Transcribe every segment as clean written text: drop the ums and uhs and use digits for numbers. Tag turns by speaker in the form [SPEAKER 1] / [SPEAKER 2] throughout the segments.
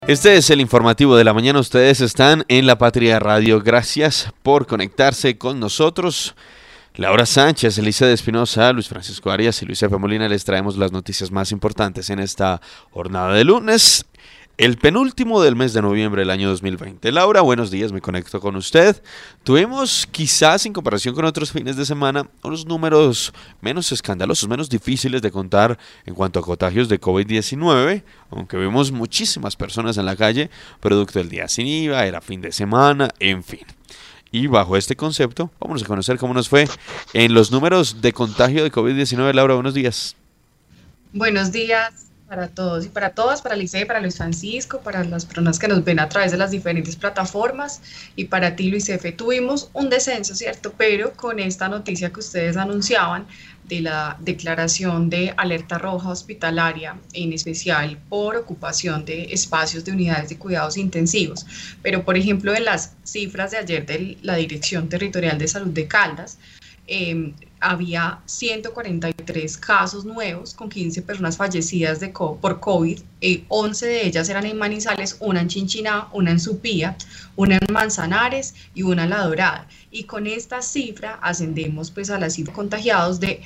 [SPEAKER 1] Este es el informativo de la mañana. Ustedes están en La Patria Radio. Gracias por conectarse con nosotros. Laura Sánchez, Elisa de Espinosa, Luis Francisco Arias y Luis F. Molina les traemos las noticias más importantes en esta jornada de lunes, el penúltimo del mes de noviembre del año 2020. Laura, buenos días, me conecto con usted. Tuvimos quizás en comparación con otros fines de semana unos números menos escandalosos, menos difíciles de contar en cuanto a contagios de COVID-19, aunque vimos muchísimas personas en la calle, producto del día sin IVA, era fin de semana, en fin. Y bajo este concepto, vamos a conocer cómo nos fue en los números de contagio de COVID-19. Laura, buenos días.
[SPEAKER 2] Buenos días para todos y para todas, para Lice, para Luis Francisco, para las personas que nos ven a través de las diferentes plataformas y para ti, Luis F. Tuvimos un descenso, ¿cierto? Pero con esta noticia que ustedes anunciaban de la declaración de alerta roja hospitalaria, en especial por ocupación de espacios de unidades de cuidados intensivos. Pero, por ejemplo, en las cifras de ayer de la Dirección Territorial de Salud de Caldas, había 143 casos nuevos con 15 personas fallecidas por COVID, 11 de ellas eran en Manizales, una en Chinchiná, una en Supía, una en Manzanares y una en La Dorada. Y con esta cifra ascendemos pues a la cifra de contagiados de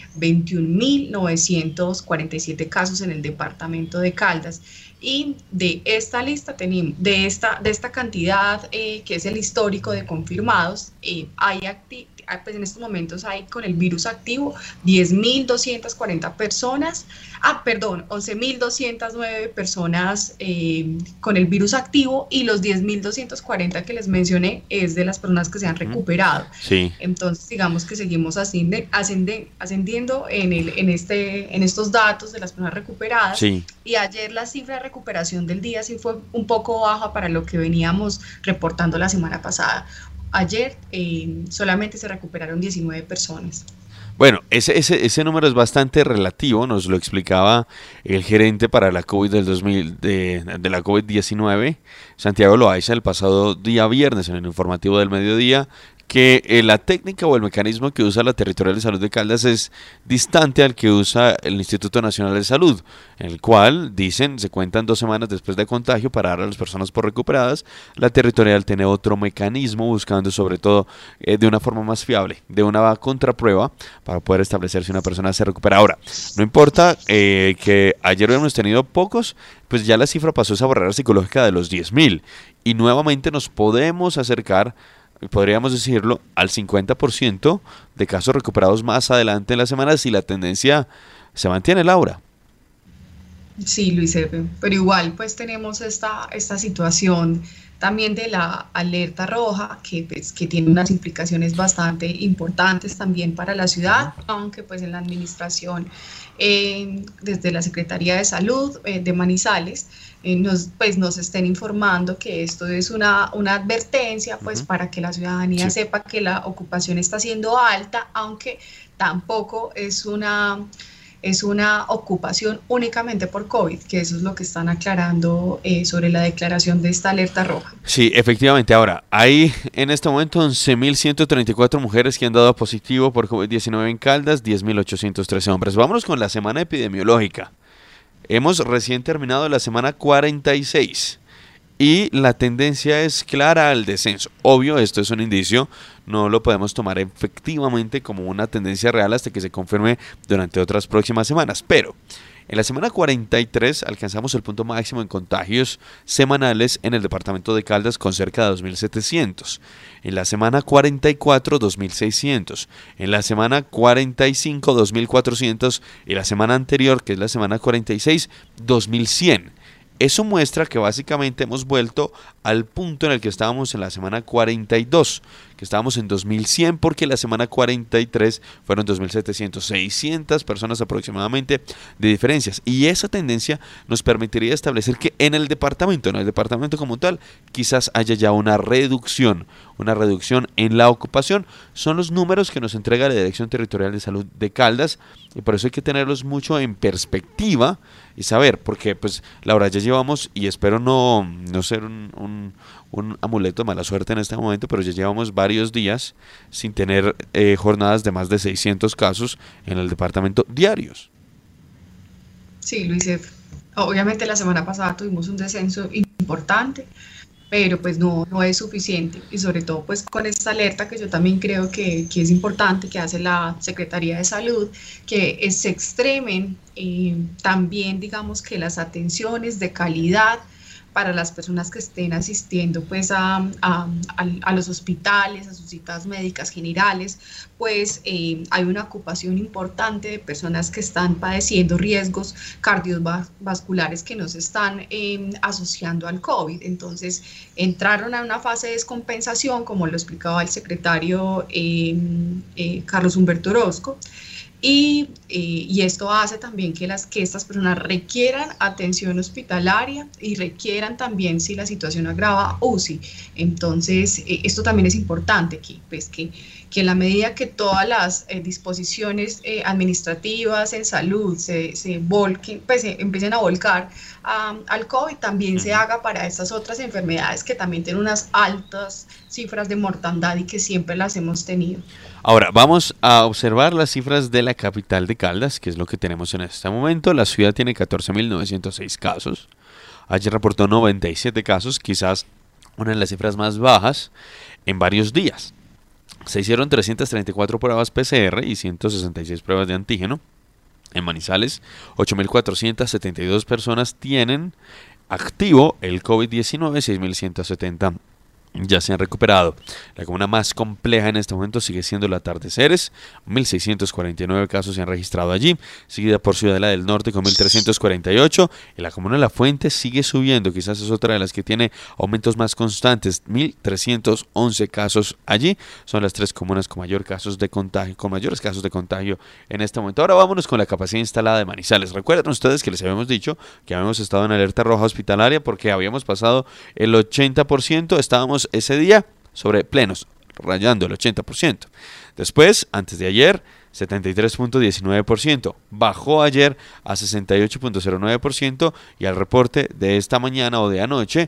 [SPEAKER 2] 21.947 casos en el departamento de Caldas. Y de esta lista tenemos, de esta cantidad que es el histórico de confirmados, pues en estos momentos hay con el virus activo 10.240 personas, 11.209 personas con el virus activo, y los 10.240 que les mencioné es de las personas que se han recuperado.
[SPEAKER 1] Sí.
[SPEAKER 2] Entonces digamos que seguimos ascendiendo en estos datos de las personas recuperadas.
[SPEAKER 1] Sí.
[SPEAKER 2] Y ayer la cifra de recuperación del día sí fue un poco baja para lo que veníamos reportando la semana pasada. Ayer solamente se recuperaron 19 personas.
[SPEAKER 1] Bueno, ese número es bastante relativo, nos lo explicaba el gerente para la COVID de la COVID-19, Santiago Loaiza, el pasado día viernes en el informativo del mediodía, que la técnica o el mecanismo que usa la Territorial de Salud de Caldas es distante al que usa el Instituto Nacional de Salud, en el cual, dicen, se cuentan 2 semanas después de contagio para dar a las personas por recuperadas. La Territorial tiene otro mecanismo, buscando sobre todo de una forma más fiable, de una contraprueba, para poder establecer si una persona se recupera. Ahora, no importa que ayer hemos tenido pocos, pues ya la cifra pasó esa barrera psicológica de los 10.000 y nuevamente nos podemos acercar, podríamos decirlo, al 50% de casos recuperados más adelante en la semana si la tendencia se mantiene, Laura.
[SPEAKER 2] Sí, Luis F., pero igual pues tenemos esta situación también de la alerta roja que tiene unas implicaciones bastante importantes también para la ciudad, aunque pues en la administración, desde la Secretaría de Salud de Manizales, nos estén informando que esto es una advertencia pues para que la ciudadanía sepa que la ocupación está siendo alta, aunque tampoco es una ocupación únicamente por COVID, que eso es lo que están aclarando sobre la declaración de esta alerta roja.
[SPEAKER 1] Sí, efectivamente. Ahora, hay en este momento 11.134 mujeres que han dado positivo por COVID-19 en Caldas, 10.813 hombres. Vámonos con la semana epidemiológica. Hemos recién terminado la semana 46 y la tendencia es clara al descenso. Obvio, esto es un indicio, no lo podemos tomar efectivamente como una tendencia real hasta que se confirme durante otras próximas semanas, pero en la semana 43 alcanzamos el punto máximo en contagios semanales en el departamento de Caldas con cerca de 2.700. En la semana 44, 2.600. En la semana 45, 2.400. Y la semana anterior, que es la semana 46, 2.100. Eso muestra que básicamente hemos vuelto al punto en el que estábamos en la semana 42, que estábamos en 2100, porque la semana 43 fueron 2700, 600 personas aproximadamente de diferencias. Y esa tendencia nos permitiría establecer que en el departamento como tal, quizás haya ya una reducción en la ocupación. Son los números que nos entrega la Dirección Territorial de Salud de Caldas, y por eso hay que tenerlos mucho en perspectiva y saber, porque pues Laura, ya llevamos, y espero no ser un amuleto de mala suerte en este momento, pero ya llevamos varios días sin tener jornadas de más de 600 casos en el departamento diarios.
[SPEAKER 2] Sí, Luis F., Obviamente la semana pasada tuvimos un descenso importante, pero pues no es suficiente y sobre todo pues con esta alerta que yo también creo que es importante que hace la Secretaría de Salud, que se extremen también digamos que las atenciones de calidad para las personas que estén asistiendo pues a los hospitales, a sus citas médicas generales, pues hay una ocupación importante de personas que están padeciendo riesgos cardiovasculares que no se están asociando al COVID. Entonces entraron a una fase de descompensación, como lo explicaba el secretario Carlos Humberto Orozco, y esto hace también que estas personas requieran atención hospitalaria y requieran también, si la situación agrava, UCI. Entonces, esto también es importante, que en la medida que todas las disposiciones administrativas en salud se volquen, pues se empiecen a volcar al COVID, también se haga para estas otras enfermedades que también tienen unas altas cifras de mortandad y que siempre las hemos tenido.
[SPEAKER 1] Ahora, vamos a observar las cifras de la capital de Caldas, que es lo que tenemos en este momento. La ciudad tiene 14.906 casos. Ayer reportó 97 casos, quizás una de las cifras más bajas en varios días. Se hicieron 334 pruebas PCR y 166 pruebas de antígeno. En Manizales, 8.472 personas tienen activo el COVID-19, 6.170 ya se han recuperado. La comuna más compleja en este momento sigue siendo la Atardeceres, 1.649 casos se han registrado allí, seguida por Ciudadela del Norte con 1.348, y la comuna de La Fuente sigue subiendo, quizás es otra de las que tiene aumentos más constantes, 1.311 casos allí, son las tres comunas con mayores casos de contagio en este momento. Ahora vámonos con la capacidad instalada de Manizales. Recuerden ustedes que les habíamos dicho que habíamos estado en alerta roja hospitalaria porque habíamos pasado el 80%, estábamos ese día sobre plenos, rayando el 80%. Después, antes de ayer, 73.19%. Bajó ayer a 68.09% y al reporte de esta mañana o de anoche,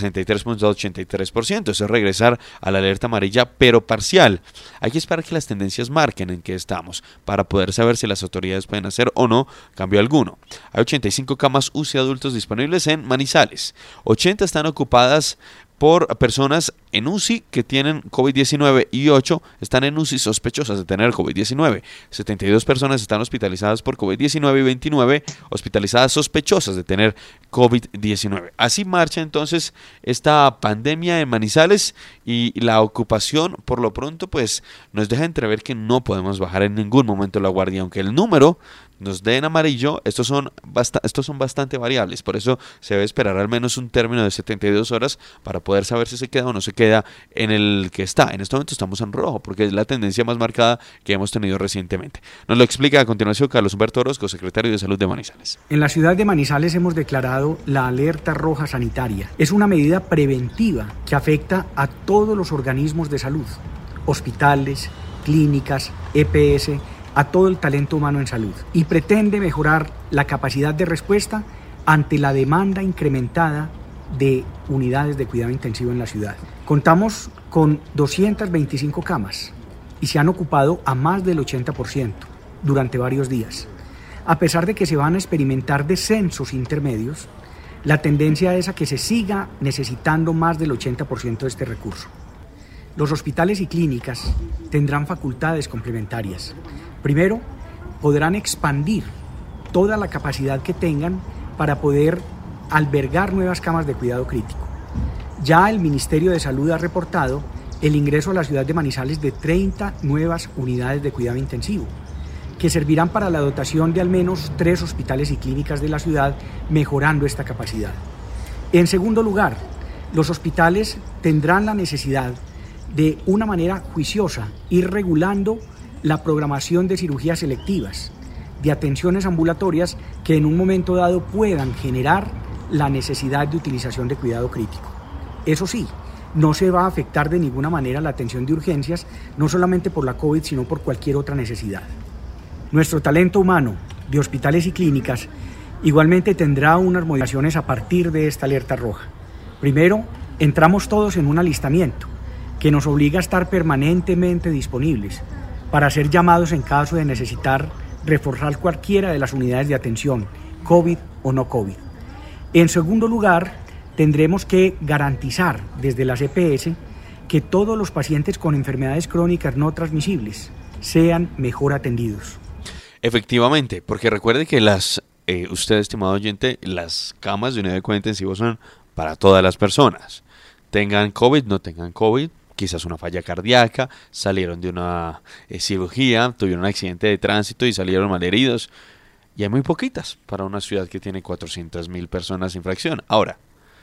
[SPEAKER 1] 63.83%. Eso es regresar a la alerta amarilla, pero parcial. Hay que esperar que las tendencias marquen en qué estamos para poder saber si las autoridades pueden hacer o no cambio alguno. Hay 85 camas UCI adultos disponibles en Manizales. 80 están ocupadas por personas en UCI que tienen COVID-19 y 8 están en UCI sospechosas de tener COVID-19. 72 personas están hospitalizadas por COVID-19 y 29 hospitalizadas sospechosas de tener COVID-19. Así marcha entonces esta pandemia en Manizales y la ocupación por lo pronto pues nos deja entrever que no podemos bajar en ningún momento la guardia, aunque el número nos dé en amarillo, estos son bastante variables, por eso se debe esperar al menos un término de 72 horas para poder saber si se queda o no se queda en el que está. En este momento estamos en rojo porque es la tendencia más marcada que hemos tenido recientemente. Nos lo explica a continuación Carlos Humberto Orozco, secretario de Salud de Manizales.
[SPEAKER 3] En la ciudad de Manizales hemos declarado la alerta roja sanitaria. Es una medida preventiva que afecta a todos los organismos de salud, hospitales, clínicas, EPS, a todo el talento humano en salud, y pretende mejorar la capacidad de respuesta ante la demanda incrementada de unidades de cuidado intensivo en la ciudad. Contamos con 225 camas y se han ocupado a más del 80% durante varios días. A pesar de que se van a experimentar descensos intermedios, la tendencia es a que se siga necesitando más del 80% de este recurso. Los hospitales y clínicas tendrán facultades complementarias. Primero, podrán expandir toda la capacidad que tengan para poder albergar nuevas camas de cuidado crítico. Ya el Ministerio de Salud ha reportado el ingreso a la ciudad de Manizales de 30 nuevas unidades de cuidado intensivo, que servirán para la dotación de al menos 3 hospitales y clínicas de la ciudad, mejorando esta capacidad. En segundo lugar, los hospitales tendrán la necesidad de una manera juiciosa ir regulando la programación de cirugías selectivas, de atenciones ambulatorias que en un momento dado puedan generar la necesidad de utilización de cuidado crítico. Eso sí, no se va a afectar de ninguna manera la atención de urgencias, no solamente por la COVID, sino por cualquier otra necesidad. Nuestro talento humano de hospitales y clínicas igualmente tendrá unas modificaciones a partir de esta alerta roja. Primero, entramos todos en un alistamiento que nos obliga a estar permanentemente disponibles para ser llamados en caso de necesitar reforzar cualquiera de las unidades de atención, COVID o no COVID. En segundo lugar, tendremos que garantizar desde las EPS que todos los pacientes con enfermedades crónicas no transmisibles sean mejor atendidos.
[SPEAKER 1] Efectivamente, porque recuerde que usted, estimado oyente, las camas de unidad de cuidado intensivo son para todas las personas. Tengan COVID, no tengan COVID, quizás una falla cardíaca, salieron de una cirugía, tuvieron un accidente de tránsito y salieron malheridos. Y hay muy poquitas para una ciudad que tiene 400.000 personas sin fracción. Ahora,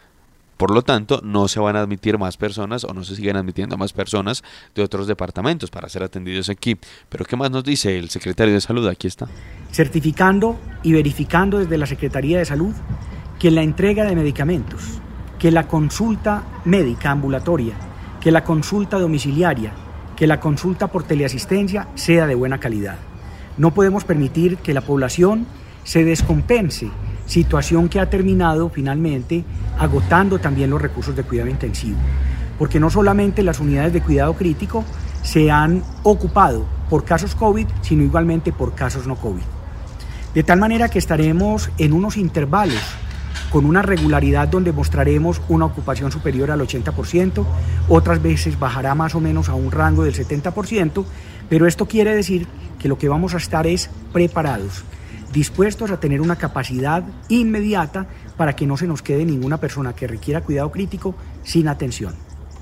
[SPEAKER 1] por lo tanto, no se van a admitir más personas o no se siguen admitiendo más personas de otros departamentos para ser atendidos aquí. Pero ¿qué más nos dice el secretario de Salud? Aquí está.
[SPEAKER 3] Certificando y verificando desde la Secretaría de Salud que la entrega de medicamentos, que la consulta médica ambulatoria, que la consulta domiciliaria, que la consulta por teleasistencia sea de buena calidad. No podemos permitir que la población se descompense, situación que ha terminado finalmente agotando también los recursos de cuidado intensivo, porque no solamente las unidades de cuidado crítico se han ocupado por casos COVID, sino igualmente por casos no COVID. De tal manera que estaremos en unos intervalos con una regularidad donde mostraremos una ocupación superior al 80%, otras veces bajará más o menos a un rango del 70%, pero esto quiere decir que lo que vamos a estar es preparados, dispuestos a tener una capacidad inmediata para que no se nos quede ninguna persona que requiera cuidado crítico sin atención.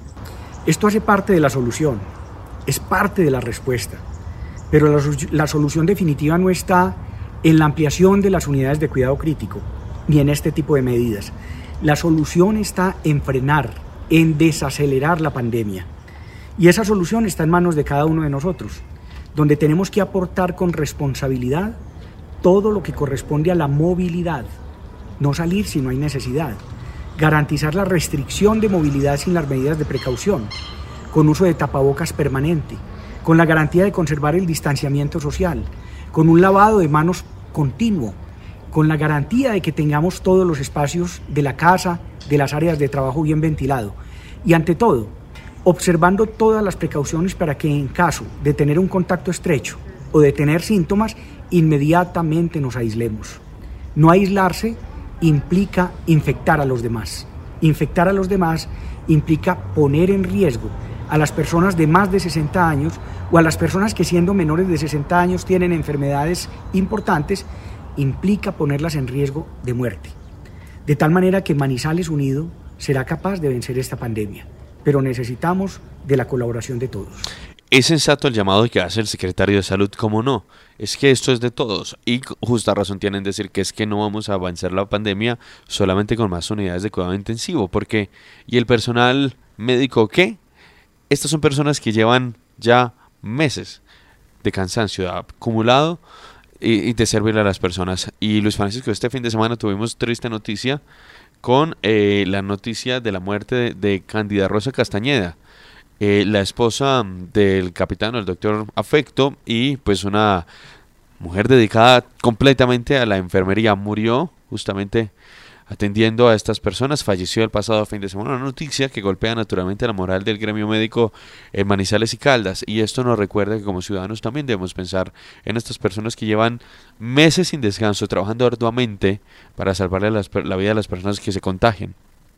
[SPEAKER 3] Esto hace parte de la solución, es parte de la respuesta, pero la solución definitiva no está en la ampliación de las unidades de cuidado crítico, ni en este tipo de medidas. La solución está en frenar, en desacelerar la pandemia. Y esa solución está en manos de cada uno de nosotros, donde tenemos que aportar con responsabilidad todo lo que corresponde a la movilidad, no salir si no hay necesidad, garantizar la restricción de movilidad sin las medidas de precaución, con uso de tapabocas permanente, con la garantía de conservar el distanciamiento social, con un lavado de manos continuo, con la garantía de que tengamos todos los espacios de la casa, de las áreas de trabajo bien ventilado y ante todo, observando todas las precauciones para que en caso de tener un contacto estrecho o de tener síntomas, inmediatamente nos aislemos. No aislarse implica infectar a los demás. Infectar a los demás implica poner en riesgo a las personas de más de 60 años o a las personas que siendo menores de 60 años tienen enfermedades importantes, implica ponerlas en riesgo de muerte. De tal manera que Manizales Unido será capaz de vencer esta pandemia, pero necesitamos de la colaboración de todos.
[SPEAKER 1] Es sensato el llamado que hace el secretario de Salud, ¿cómo no? Es que esto es de todos y justa razón tienen en decir que es que no vamos a vencer la pandemia solamente con más unidades de cuidado intensivo, porque ¿y el personal médico qué? Estas son personas que llevan ya meses de cansancio acumulado y de servirle a las personas. Y Luis Francisco, este fin de semana tuvimos triste noticia con la noticia de la muerte de Cándida Rosa Castañeda, la esposa del capitán, el doctor Afecto, y pues una mujer dedicada completamente a la enfermería. Murió justamente atendiendo a estas personas, falleció el pasado fin de semana. Una noticia que golpea naturalmente la moral del gremio médico en Manizales y Caldas, y esto nos recuerda que como ciudadanos también debemos pensar en estas personas que llevan meses sin descanso, trabajando arduamente para salvarle la vida a las personas que se contagian.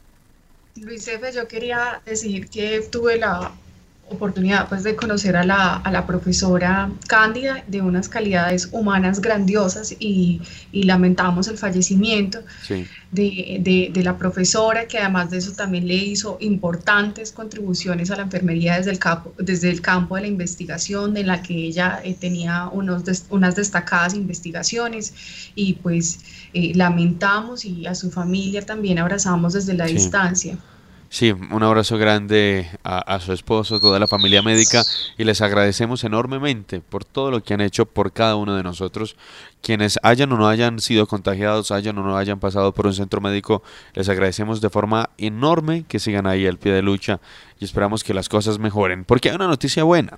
[SPEAKER 2] Luis Efe, yo quería decir que tuve la oportunidad pues de conocer a la profesora Cándida, de unas calidades humanas grandiosas, y lamentamos el fallecimiento
[SPEAKER 1] Sí.
[SPEAKER 2] de la profesora, que además de eso también le hizo importantes contribuciones a la enfermería desde el campo de la investigación, en la que ella tenía unas destacadas investigaciones, y pues lamentamos, y a su familia también abrazamos desde la
[SPEAKER 1] Sí.
[SPEAKER 2] distancia.
[SPEAKER 1] Sí, un abrazo grande a su esposo, toda la familia médica, y les agradecemos enormemente por todo lo que han hecho por cada uno de nosotros. Quienes hayan o no hayan sido contagiados, hayan o no hayan pasado por un centro médico, les agradecemos de forma enorme que sigan ahí al pie de lucha y esperamos que las cosas mejoren. Porque hay una noticia buena,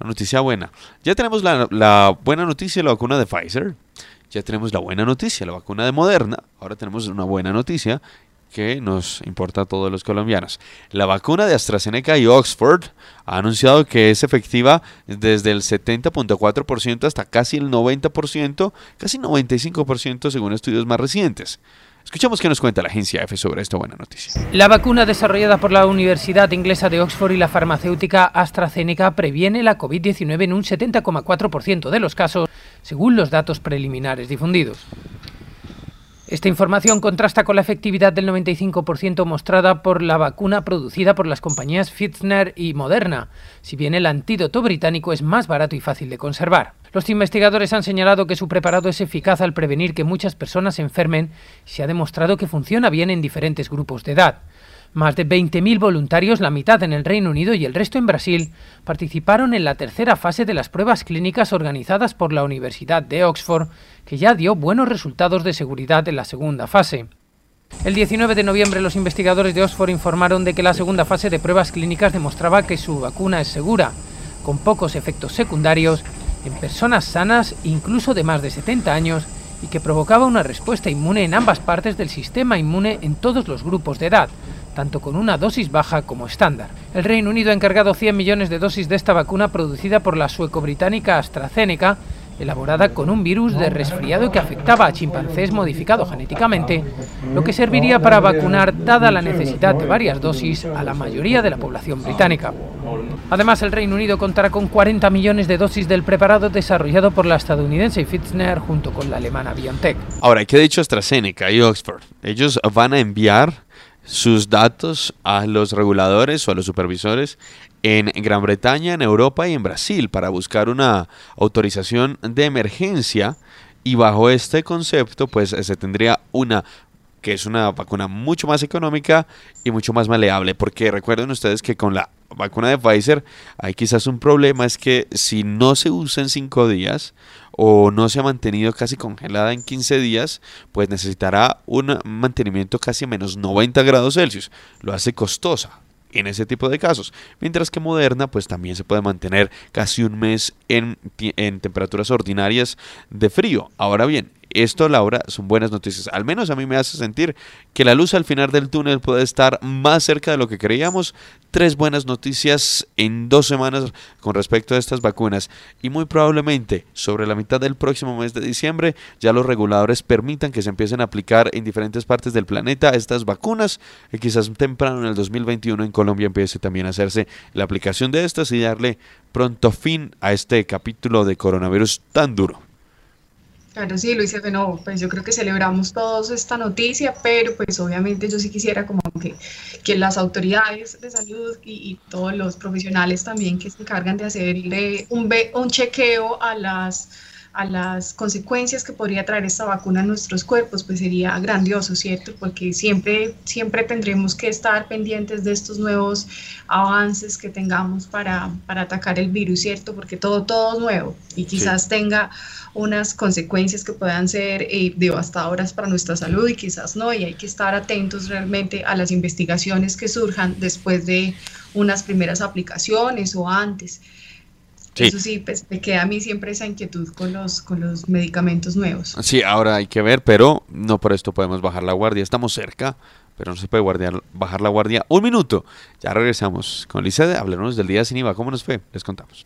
[SPEAKER 1] Ya tenemos la buena noticia, la vacuna de Pfizer, ya tenemos la buena noticia, la vacuna de Moderna, ahora tenemos una buena noticia que nos importa a todos los colombianos. La vacuna de AstraZeneca y Oxford ha anunciado que es efectiva desde el 70.4% hasta casi el 90%, casi 95% según estudios más recientes. Escuchamos qué nos cuenta la agencia EFE sobre esta buena noticia.
[SPEAKER 4] La vacuna desarrollada por la Universidad Inglesa de Oxford y la farmacéutica AstraZeneca previene la COVID-19 en un 70,4% de los casos, según los datos preliminares difundidos. Esta información contrasta con la efectividad del 95% mostrada por la vacuna producida por las compañías Pfizer y Moderna, si bien el antídoto británico es más barato y fácil de conservar. Los investigadores han señalado que su preparado es eficaz al prevenir que muchas personas se enfermen y se ha demostrado que funciona bien en diferentes grupos de edad. Más de 20.000 voluntarios, la mitad en el Reino Unido y el resto en Brasil, participaron en la tercera fase de las pruebas clínicas organizadas por la Universidad de Oxford, que ya dio buenos resultados de seguridad en la segunda fase. El 19 de noviembre los investigadores de Oxford informaron de que la segunda fase de pruebas clínicas demostraba que su vacuna es segura, con pocos efectos secundarios, en personas sanas, incluso de más de 70 años, y que provocaba una respuesta inmune en ambas partes del sistema inmune en todos los grupos de edad, tanto con una dosis baja como estándar. El Reino Unido ha encargado 100 millones de dosis de esta vacuna producida por la sueco-británica AstraZeneca, elaborada con un virus de resfriado que afectaba a chimpancés modificado genéticamente, lo que serviría para vacunar, dada la necesidad de varias dosis, a la mayoría de la población británica. Además, el Reino Unido contará con 40 millones de dosis del preparado desarrollado por la estadounidense Pfizer junto con la alemana BioNTech.
[SPEAKER 1] Ahora, ¿qué ha dicho AstraZeneca y Oxford? Ellos van a enviar sus datos a los reguladores o a los supervisores en Gran Bretaña, en Europa y en Brasil para buscar una autorización de emergencia, y bajo este concepto pues se tendría una vacuna mucho más económica y mucho más maleable, porque recuerden ustedes que con la vacuna de Pfizer hay quizás un problema, es que si no se usa en 5 días o no se ha mantenido casi congelada en 15 días, pues necesitará un mantenimiento casi a menos 90 grados Celsius. Lo hace costosa en ese tipo de casos, mientras que Moderna pues también se puede mantener casi un mes en temperaturas ordinarias de frío. Ahora bien, esto, Laura, son buenas noticias. Al menos a mí me hace sentir que la luz al final del túnel puede estar más cerca de lo que creíamos. 3 buenas noticias en 2 semanas con respecto a estas vacunas. Y muy probablemente sobre la mitad del próximo mes de diciembre ya los reguladores permitan que se empiecen a aplicar en diferentes partes del planeta estas vacunas. Y quizás temprano en el 2021 en Colombia empiece también a hacerse la aplicación de estas y darle pronto fin a este capítulo de coronavirus tan duro.
[SPEAKER 2] Claro, sí, Luis F. No, pues yo creo que celebramos todos esta noticia, pero pues obviamente yo sí quisiera como que las autoridades de salud y todos los profesionales también que se encargan de hacerle un chequeo a las consecuencias que podría traer esta vacuna a nuestros cuerpos, pues sería grandioso, ¿cierto? Porque siempre tendremos que estar pendientes de estos nuevos avances que tengamos para atacar el virus, ¿cierto? Porque todo es nuevo y quizás tenga unas consecuencias que puedan ser devastadoras para nuestra salud y quizás no, y hay que estar atentos realmente a las investigaciones que surjan después de unas primeras aplicaciones o antes. Sí. Eso sí, pues me queda a mí siempre esa inquietud con los medicamentos nuevos.
[SPEAKER 1] Sí, ahora hay que ver, pero no por esto podemos bajar la guardia. Estamos cerca, pero no se puede bajar la guardia. 1 minuto, ya regresamos con Lizeth. Hablaremos del día sin IVA. ¿Cómo nos fue? Les contamos.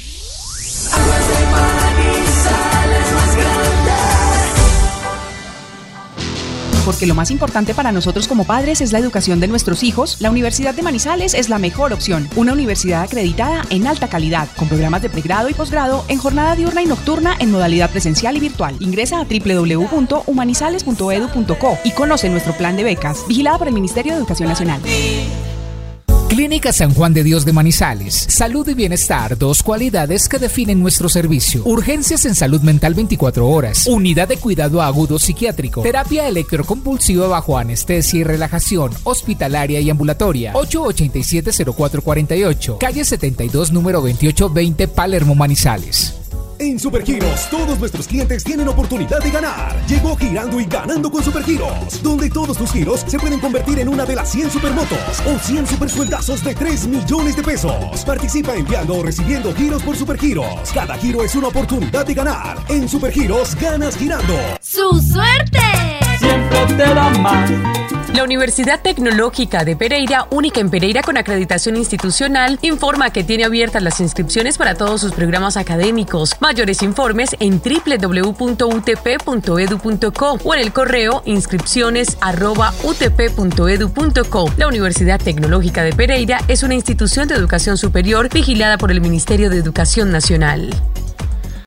[SPEAKER 5] Porque lo más importante para nosotros como padres es la educación de nuestros hijos, la Universidad de Manizales es la mejor opción. Una universidad acreditada en alta calidad, con programas de pregrado y posgrado en jornada diurna y nocturna en modalidad presencial y virtual. Ingresa a www.humanizales.edu.co y conoce nuestro plan de becas, vigilada por el Ministerio de Educación Nacional.
[SPEAKER 6] Clínica San Juan de Dios de Manizales. Salud y bienestar, 2 cualidades que definen nuestro servicio. Urgencias en salud mental 24 horas. Unidad de cuidado agudo psiquiátrico. Terapia electroconvulsiva bajo anestesia y relajación. Hospitalaria y ambulatoria. 887-0448. Calle 72, número 2820, Palermo, Manizales.
[SPEAKER 7] En Supergiros, todos nuestros clientes tienen oportunidad de ganar. Llegó Girando y Ganando con Supergiros, donde todos tus giros se pueden convertir en una de las 100 supermotos o 100 supersueldazos de 3 millones de pesos. Participa enviando o recibiendo giros por Supergiros. Cada giro es una oportunidad de ganar. En Supergiros, ganas girando.
[SPEAKER 8] ¡Su suerte!
[SPEAKER 9] Siempre te da más.
[SPEAKER 8] La Universidad Tecnológica de Pereira, única en Pereira con acreditación institucional, informa que tiene abiertas las inscripciones para todos sus programas académicos. Mayores informes en www.utp.edu.co o en el correo inscripciones@utp.edu.co. La Universidad Tecnológica de Pereira es una institución de educación superior vigilada por el Ministerio de Educación Nacional.